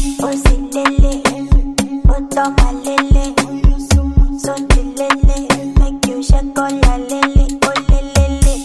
Lele, toma lele, son lele, make you shake all la lele, oh lele,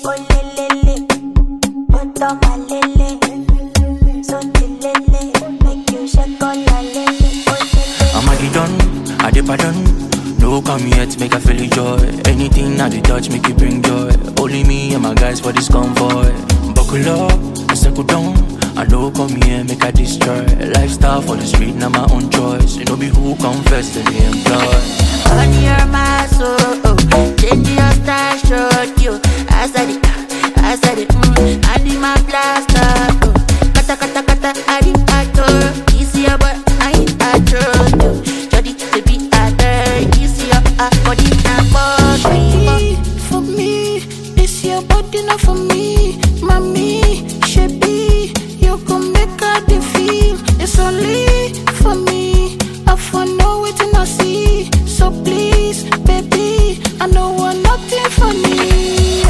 toma lele, son lele, make you shake all la lele, oh lele. I'm already done, I did pardon. No come here to make I feel the joy. Anything I touch make you bring joy. Only me and my guys for this convoy. Buckle up and settle down. I know come here make I destroy. Lifestyle for the street, now my own choice. You know be who confess to the employ. On your muscle, change your style, show you. I said it, I need my blaster. Kata kata kata, I need a tour. Easy but I ain't a true. Jody to be a dirt. Easy body and body. For me, it's your body not for me, mommy. Shebi, you can make her the feel. It's only for me. I for know it and I see. So please, baby, I know want nothing for me.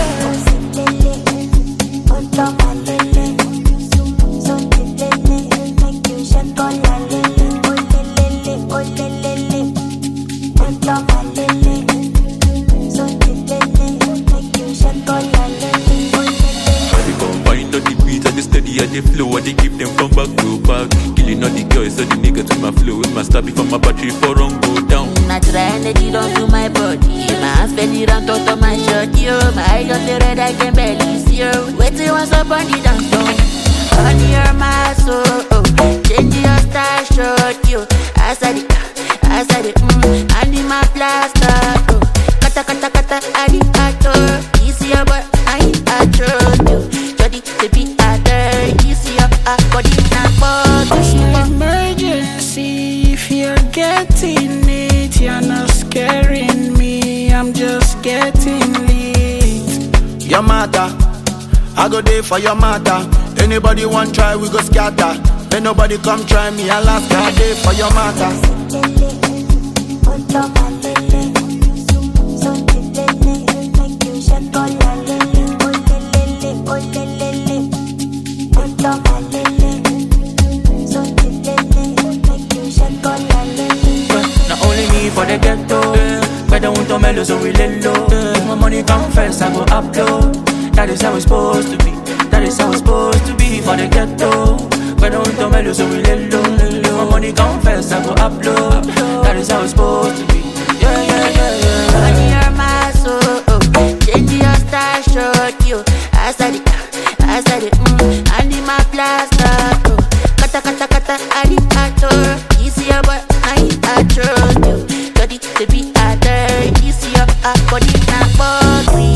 Toma lele, son lele, make you shake all la lele, oh lele, toma lele, son lele, make you shake all la lele, oh lele. I dey combine all the beats, I dey steady, I dey flow, I dey give them from back to back. Killing all the girls, so the niggas with my flow, with my stab before my battery for run go down. Natural energy don't do my body. My hands belly round out of my shirt, yo. My eyes on the red, I can barely see you. Waiting once up on the dance floor. On your muscle, change your style, short you. I said it, I need my blaster. Kata kata kata, I need a tour. Easy but I ain't a true. Jody to be a dirt. Easy body and body. Emergency, if you're getting it, you're not scaring me. I'm just getting lit. Your matter, I go there for your matter. Anybody want try, we go scatter. Ain't nobody come try me, I last guy there for your matter. Toma lele, son lele, make you shake all la lele, oh lele, toma lele, son lele, make you shake all la lele. Not only me for the ghetto, but I want to mellow so we lay low. My money come first, I go upload. That is how it's supposed to be. That is how it's supposed to be for the ghetto. But I want to mellow so we lay low. My money come first, I go upload. That is how it's supposed to be. Yeah. On your muscle, change your style, short you. I said it, I need my blaster. Kata kata kata, I need a tour. Easy but I ain't a true. Jody to be a dirt. Easy body and body.